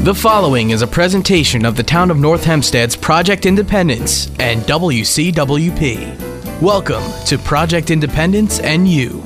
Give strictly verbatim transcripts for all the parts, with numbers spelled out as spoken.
The following is a presentation of the Town of North Hempstead's Project Independence and W C W P. Welcome to Project Independence and You.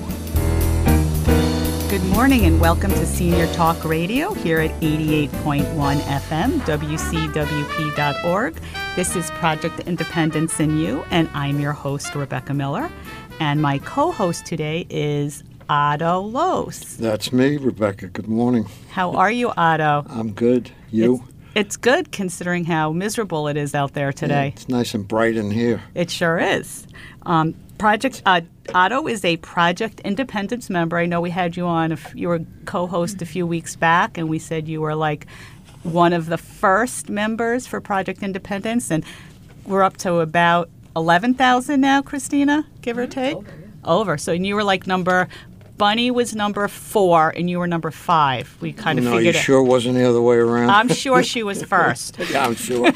Good morning and welcome to Senior Talk Radio here at eighty-eight point one F M, W C W P dot org. This is Project Independence and You, and I'm your host, Rebecca Miller. And my co-host today is Otto Los. That's me, Rebecca. Good morning. How are you, Otto? I'm good. You? It's, it's good considering how miserable it is out there today. Yeah, it's nice and bright in here. It sure is. Um, Project uh, Otto is a Project Independence member. I know we had you on, if you were co-host a few weeks back, and we said you were like one of the first members for Project Independence, and we're up to about eleven thousand now, Christina, give or take? Over, yeah. Over. So you were like number... Bunny was number four, and you were number five. We kind of no, figured it. No, you sure wasn't the other way around? I'm sure she was first. Yeah, I'm sure.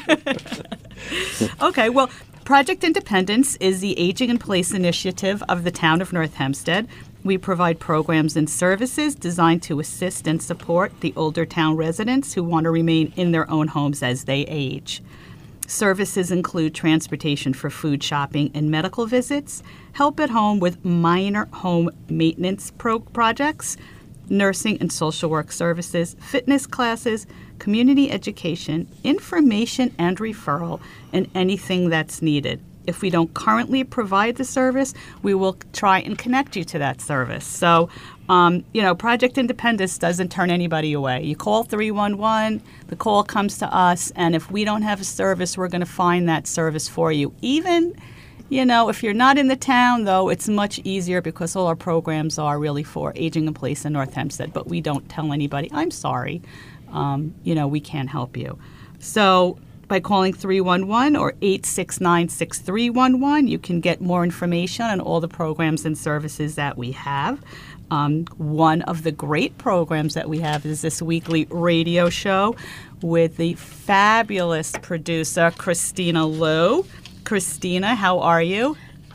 Okay, well, Project Independence is the Aging in Place initiative of the Town of North Hempstead. We provide programs and services designed to assist and support the older town residents who want to remain in their own homes as they age. Services include transportation for food shopping and medical visits, help at home with minor home maintenance pro- projects, nursing and social work services, fitness classes, community education, information and referral, and anything that's needed. If we don't currently provide the service, we will try and connect you to that service. So, um, you know, Project Independence doesn't turn anybody away. You call three one one, the call comes to us, and if we don't have a service, we're going to find that service for you. Even, you know, if you're not in the town, though, it's much easier because all our programs are really for aging in place in North Hempstead, but we don't tell anybody, I'm sorry, um, you know, we can't help you. So by calling three one one or eight six nine, six three one one, you can get more information on all the programs and services that we have. Um, one of the great programs that we have is this weekly radio show with the fabulous producer, Christina Liu. Christina, how are you?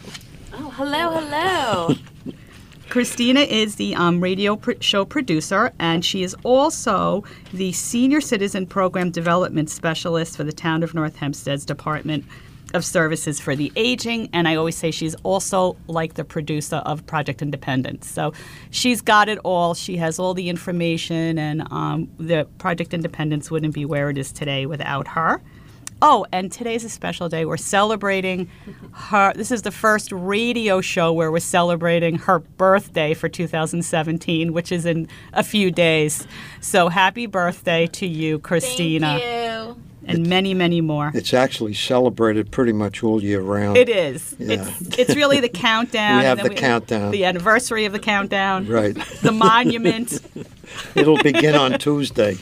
Oh, hello, hello. Christina is the um, radio pr- show producer, and she is also the Senior Citizen Program Development Specialist for the Town of North Hempstead's Department of Services for the Aging, and I always say she's also like the producer of Project Independence. So she's got it all. She has all the information, and um, the Project Independence wouldn't be where it is today without her. Oh, and today's a special day. We're celebrating her. This is the first radio show where we're celebrating her birthday for two thousand seventeen, which is in a few days. So happy birthday to you, Christina. Thank you. And it's, many, many more. It's actually celebrated pretty much all year round. It is. Yeah. It's it's really the countdown. We have and then the we, countdown. The anniversary of the countdown. Right. The monument. It'll begin on Tuesday.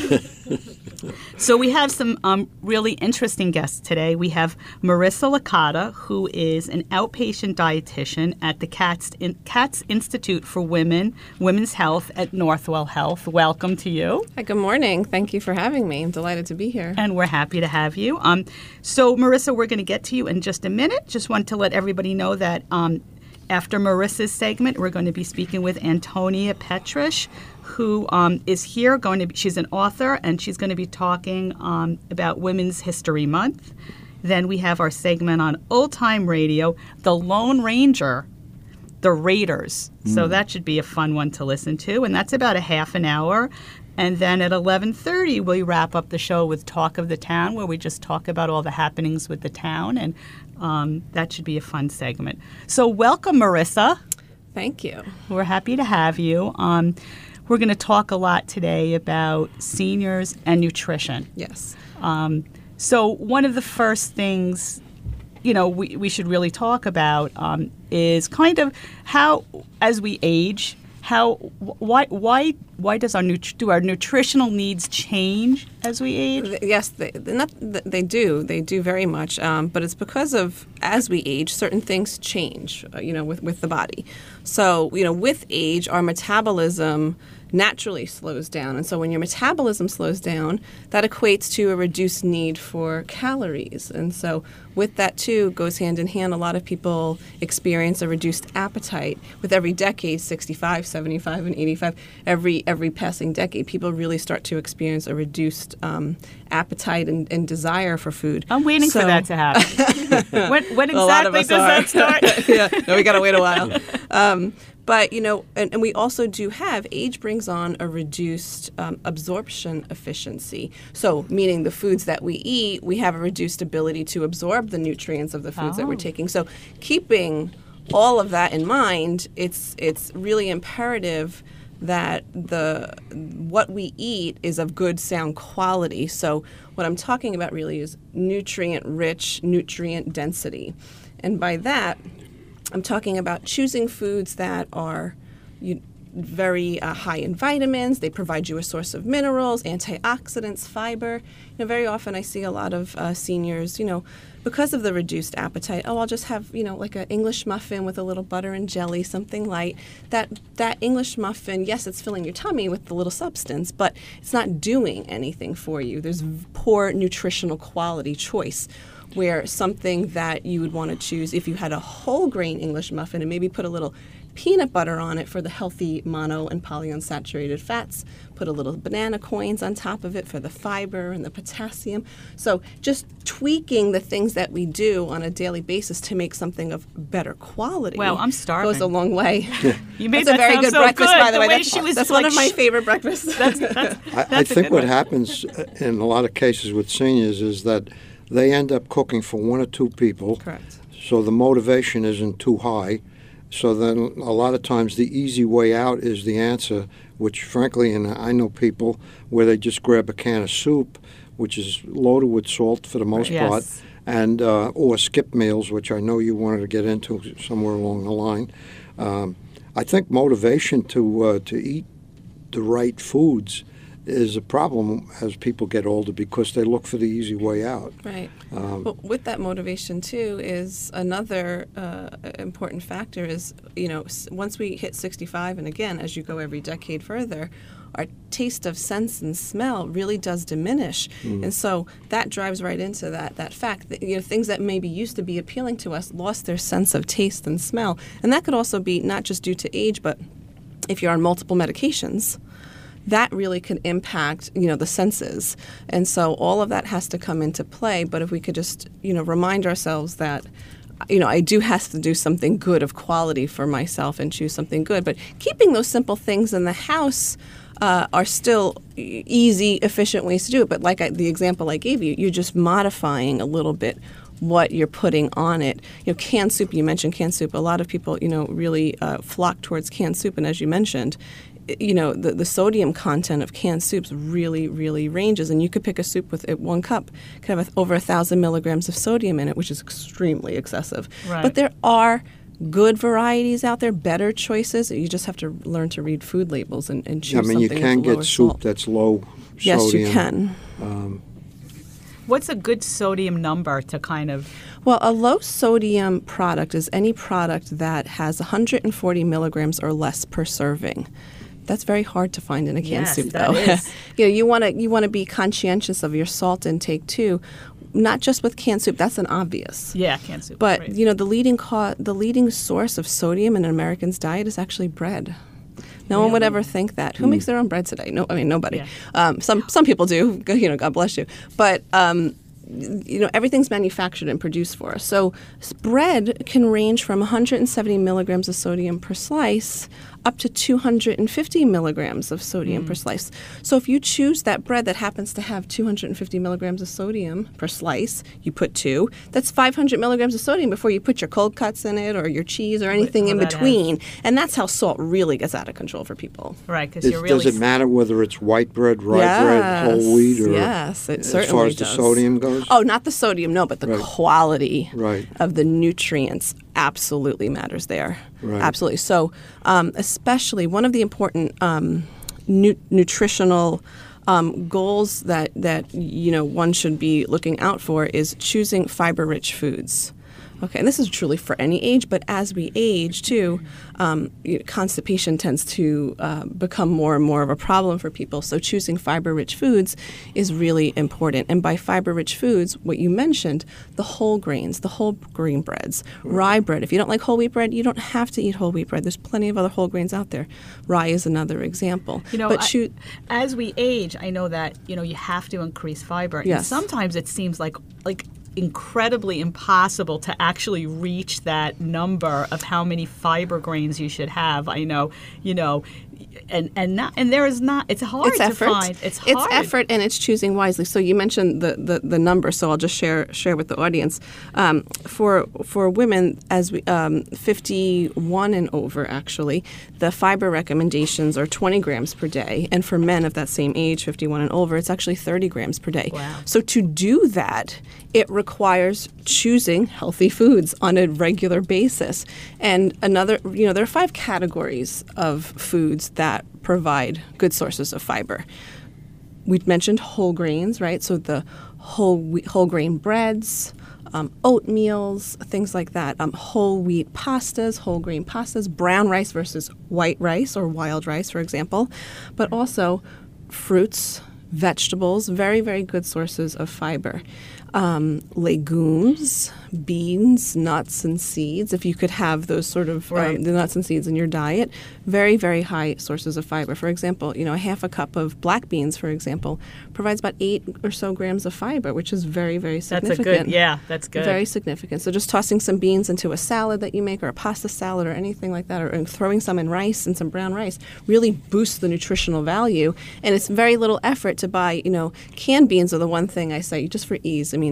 So we have some um, really interesting guests today. We have Marissa Licata, who is an outpatient dietitian at the Katz, in, Katz Institute for Women, Women's Health at Northwell Health. Welcome to you. Hi, good morning. Thank you for having me. I'm delighted to be here. And we're happy to have you. Um, so, Marissa, we're going to get to you in just a minute. Just want to let everybody know that um, after Marissa's segment, we're going to be speaking with Antonia Petrish, who um, is here going to be, she's an author, and she's going to be talking um, about Women's History Month. Then we have our segment on old time radio, The Lone Ranger, The Raiders. Mm. So that should be a fun one to listen to, and that's about a half an hour. And then at eleven thirty, we wrap up the show with Talk of the Town, where we just talk about all the happenings with the town, and um, that should be a fun segment. So welcome, Marissa. Thank you. We're happy to have you. Um, We're going to talk a lot today about seniors and nutrition. Yes. Um, so one of the first things, you know, we, we should really talk about um, is kind of how, as we age, how why why why does our nut- do our nutritional needs change as we age? Yes, they not they do they do very much, um, but it's because of as we age, certain things change, uh, you know, with with the body. So you know, with age, our metabolism naturally slows down. And so when your metabolism slows down, that equates to a reduced need for calories. And so with that, too, goes hand in hand. A lot of people experience a reduced appetite with every decade, sixty-five, seventy-five, and eighty-five. Every every passing decade, people really start to experience a reduced um, appetite and, and desire for food. I'm waiting So- for that to happen. when when A lot of exactly us does are. that start? yeah, no, we got to wait a while. Um, but, you know, and, and we also do have, age brings on a reduced um, absorption efficiency. So, meaning the foods that we eat, we have a reduced ability to absorb the nutrients of the foods that we're Oh. taking. So, keeping all of that in mind, it's it's really imperative that the what we eat is of good, sound quality. So, what I'm talking about really is nutrient-rich, nutrient density. And by that, I'm talking about choosing foods that are you, very uh, high in vitamins. They provide you a source of minerals, antioxidants, fiber. You know, very often I see a lot of uh, seniors, you know, because of the reduced appetite, oh, I'll just have, you know, like an English muffin with a little butter and jelly, something light. That that English muffin, yes, it's filling your tummy with the little substance, but it's not doing anything for you. There's v- poor nutritional quality choice, where something that you would want to choose if you had a whole grain English muffin and maybe put a little peanut butter on it for the healthy mono and polyunsaturated fats, put a little banana coins on top of it for the fiber and the potassium. So just tweaking the things that we do on a daily basis to make something of better quality. Well, I'm starving. Goes a long way. You made That's a that very sound good so breakfast, good. by the, way. way That's, she was that's like, one of my sh- favorite breakfasts. That's, that's, I, I that's a think good what one. happens in a lot of cases with seniors is that they end up cooking for one or two people. Correct. So the motivation isn't too high. So then a lot of times the easy way out is the answer, which frankly, and I know people where they just grab a can of soup, which is loaded with salt for the most Yes. part, and uh, or skip meals, which I know you wanted to get into somewhere along the line. Um, I think motivation to uh, to eat the right foods is a problem as people get older because they look for the easy way out. Right. Um, But with that motivation too is another uh, important factor is, you know, s- once we hit sixty-five, and again, as you go every decade further, our taste of sense and smell really does diminish. And so that drives right into that that fact that, you know, things that maybe used to be appealing to us lost their sense of taste and smell. And that could also be not just due to age, but if you're on multiple medications, that really can impact, you know, the senses. And so all of that has to come into play. But if we could just, you know, remind ourselves that, you know, I do have to do something good of quality for myself and choose something good. But keeping those simple things in the house uh, are still e- easy, efficient ways to do it. But like I, the example I gave you, you're just modifying a little bit what you're putting on it. You know, canned soup, you mentioned canned soup. A lot of people, you know, really uh, flock towards canned soup. And as you mentioned, you know, the, the sodium content of canned soups really, really ranges. And you could pick a soup with it, one cup, could have a, over a thousand milligrams of sodium in it, which is extremely excessive. Right. But there are good varieties out there, better choices. You just have to learn to read food labels and, and choose I mean, you something can with lower get soup salt. that's low Yes, sodium. you can. What's a good sodium number to kind of? Well, a low sodium product is any product that has one hundred forty milligrams or less per serving. That's very hard to find in a canned Yes, soup, that though. is. you know, you want to you want to be conscientious of your salt intake too, not just with canned soup. That's an obvious. Yeah, canned soup. But right. you know, the leading co- the leading source of sodium in an American's diet is actually bread. No one would ever think that. Who makes their own bread today? No, I mean nobody. Yeah. Um, some some people do. You know, God bless you. But um, you know, everything's manufactured and produced for us. So s- bread can range from one hundred seventy milligrams of sodium per slice up to two hundred fifty milligrams of sodium per slice. So if you choose that bread that happens to have two hundred fifty milligrams of sodium per slice, you put two. That's five hundred milligrams of sodium before you put your cold cuts in it or your cheese or anything oh, in that between. And that's how salt really gets out of control for people. right, because Is- you're really Does it matter whether it's white bread, rye bread, whole wheat, or yes, it as certainly far as does. the sodium goes? Oh, not the sodium, no, but the Right. quality Right. of the nutrients absolutely matters there. Right. Absolutely. So, um, especially one of the important um, nu- nutritional um, goals that that you know one should be looking out for is choosing fiber-rich foods. Okay, and this is truly for any age, but as we age too, um, you know, constipation tends to uh, become more and more of a problem for people. So choosing fiber-rich foods is really important. And by fiber-rich foods, what you mentioned, the whole grains, the whole grain breads, rye bread. If you don't like whole wheat bread, you don't have to eat whole wheat bread. There's plenty of other whole grains out there. Rye is another example. You know, but I, choo- as we age, I know that, you know, you have to increase fiber. And Yes. sometimes it seems like like incredibly impossible to actually reach that number of how many fiber grains you should have. I know, you know, and and not and there is not. It's hard it's to effort. find. It's hard. It's effort, and it's choosing wisely. So you mentioned the, the, the number, so I'll just share share with the audience. Um, for for women, as we um, fifty-one and over, actually, the fiber recommendations are twenty grams per day, and for men of that same age, fifty-one and over, it's actually thirty grams per day. Wow. So to do that, it requires choosing healthy foods on a regular basis. And another, you know, there are five categories of foods that provide good sources of fiber. We've mentioned whole grains, right? So the whole wheat, whole grain breads, um, oatmeals, things like that. Um, whole wheat pastas, whole grain pastas, brown rice versus white rice or wild rice, for example. But also fruits, vegetables, very, very good sources of fiber. Um, legumes, beans, nuts, and seeds. If you could have those sort of Right. um, the nuts and seeds in your diet, very, very high sources of fiber. For example, you know, a half a cup of black beans, for example, provides about eight or so grams of fiber, which is very, very That's significant. a good. Yeah, that's good. Very significant. So just tossing some beans into a salad that you make, or a pasta salad, or anything like that, or and throwing some in rice and some brown rice, really boosts the nutritional value. And it's very little effort to buy. You know, canned beans are the one thing I say just for ease. I mean,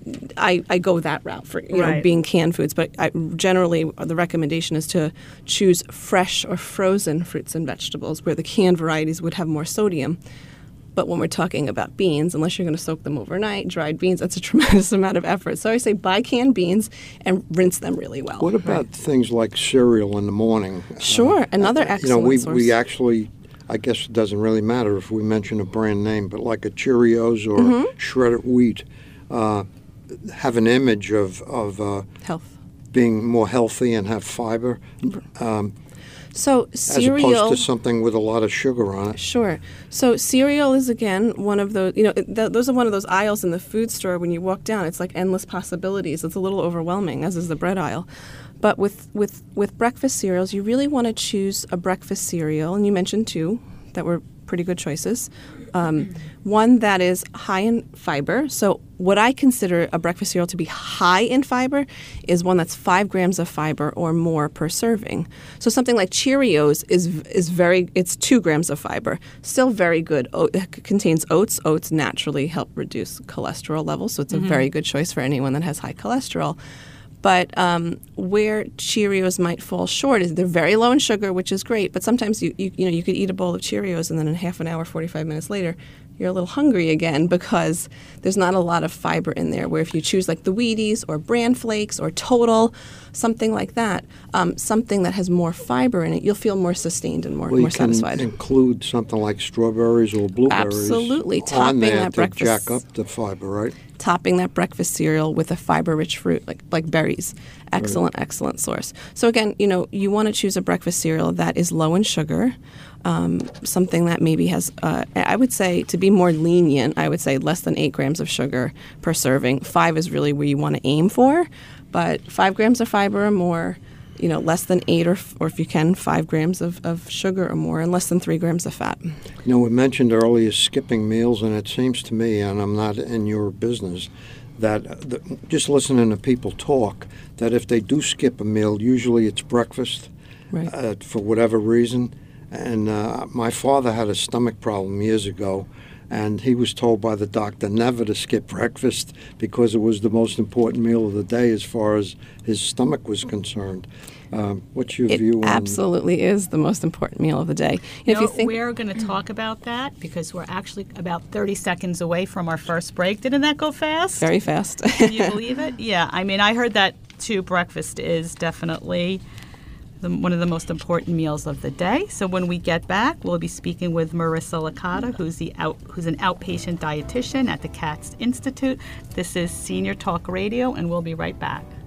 I, I go that route for you know Right. being canned foods, but I, generally the recommendation is to choose fresh or frozen fruits and vegetables, where the canned varieties would have more sodium. But when we're talking about beans, unless you're going to soak them overnight, dried beans, that's a tremendous amount of effort. So I say buy canned beans and rinse them really well. What about things like cereal in the morning? Sure, another Uh, excellent You know, we source. we actually, I guess it doesn't really matter if we mention a brand name, but like a Cheerios or Mm-hmm. shredded wheat, uh, have an image of of uh, Health. being more healthy and have fiber, um, So as cereal. opposed to something with a lot of sugar on it. Sure. So cereal is, again, one of those, you know, it- th- those are one of those aisles in the food store when you walk down. It's like endless possibilities. It's a little overwhelming, as is the bread aisle. But with, with, with breakfast cereals, you really want to choose a breakfast cereal, and you mentioned two that were pretty good choices. Um, one that is high in fiber. So what I consider a breakfast cereal to be high in fiber is one that's five grams of fiber or more per serving. So something like Cheerios is is very, it's two grams of fiber. Still very good. Oat, it contains oats. Oats naturally help reduce cholesterol levels, so it's a very good choice for anyone that has high cholesterol. But um, where Cheerios might fall short is they're very low in sugar, which is great. But sometimes you, you you know you could eat a bowl of Cheerios and then in half an hour, forty-five minutes later, you're a little hungry again because there's not a lot of fiber in there. Where if you choose like the Wheaties or Bran Flakes or Total, something like that, um, something that has more fiber in it, you'll feel more sustained and more Well, you more can satisfied. include something like strawberries or blueberries Absolutely. on Topping there that to breakfast- jack up the fiber, right? Topping that breakfast cereal with a fiber-rich fruit like like berries. Excellent, excellent source. So again, you know, you want to choose a breakfast cereal that is low in sugar, um, something that maybe has, uh, I would say, to be more lenient, I would say less than eight grams of sugar per serving. Five is really where you want to aim for, but five grams of fiber or more, you know, less than eight or, or if you can, five grams of, of sugar or more, and less than three grams of fat. You know, we mentioned earlier skipping meals, and it seems to me, and I'm not in your business, that the, just listening to people talk, that if they do skip a meal, usually it's breakfast, Right. uh, for whatever reason. And uh, my father had a stomach problem years ago, and he was told by the doctor never to skip breakfast because it was the most important meal of the day as far as his stomach was concerned. Um, what's your It view on absolutely is the most important meal of the day. You if know, you think, we're going to talk about that because we're actually about thirty seconds away from our first break. Didn't that go fast? very fast. Can you believe it? Yeah. I mean, I heard that too. Breakfast is definitely the, one of the most important meals of the day. So when we get back, we'll be speaking with Marissa Licata, who's the out, who's an outpatient dietitian at the Katz Institute. This is Senior Talk Radio, and we'll be right back.